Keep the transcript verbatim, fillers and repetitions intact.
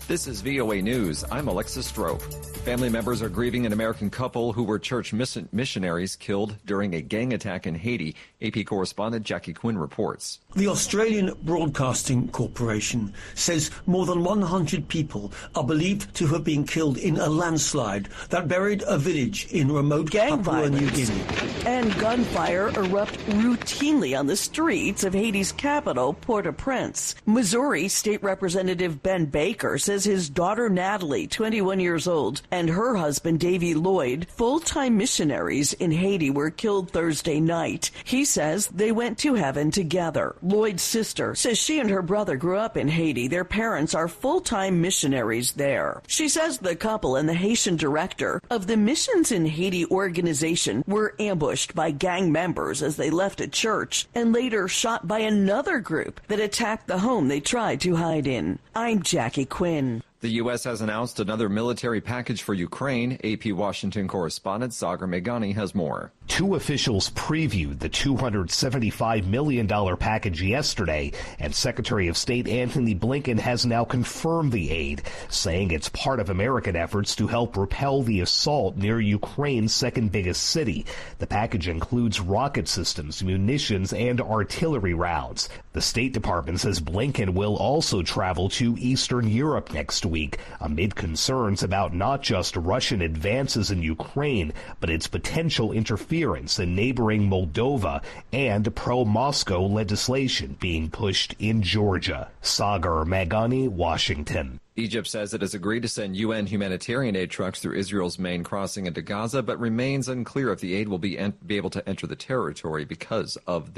This is V O A News. I'm Alexis Strope. Family members are grieving an American couple who were church miss- missionaries killed during a gang attack in Haiti. A P correspondent Jackie Quinn reports. The Australian Broadcasting Corporation says more than one hundred people are believed to have been killed in a landslide that buried a village in remote Gang Papua New violence Guinea. and gunfire erupt routinely on the streets of Haiti's capital, Port-au-Prince. Missouri State Representative Ben Baker says his daughter Natalie, twenty-one years old, and her husband Davy Lloyd, full-time missionaries in Haiti, were killed Thursday night. He says they went to heaven together. Lloyd's sister says she and her brother grew up in Haiti. Their parents are full-time missionaries there. She says the couple and the Haitian director of the Missions in Haiti organization were ambushed by gang members as they left a church and later shot by another group that attacked the home they tried to hide in. I'm Jackie Quinn. The U S has announced another military package for Ukraine. A P Washington correspondent Sagar Meghani has more. Two officials previewed the two hundred seventy-five million dollars package yesterday, and Secretary of State Antony Blinken has now confirmed the aid, saying it's part of American efforts to help repel the assault near Ukraine's second biggest city. The package includes rocket systems, munitions, and artillery rounds. The State Department says Blinken will also travel to Eastern Europe next week, amid concerns about not just Russian advances in Ukraine, but its potential interference in neighboring Moldova and pro-Moscow legislation being pushed in Georgia. Sagar Meghani, Washington. Egypt says it has agreed to send U N humanitarian aid trucks through Israel's main crossing into Gaza, but remains unclear if the aid will be, en- be able to enter the territory because of the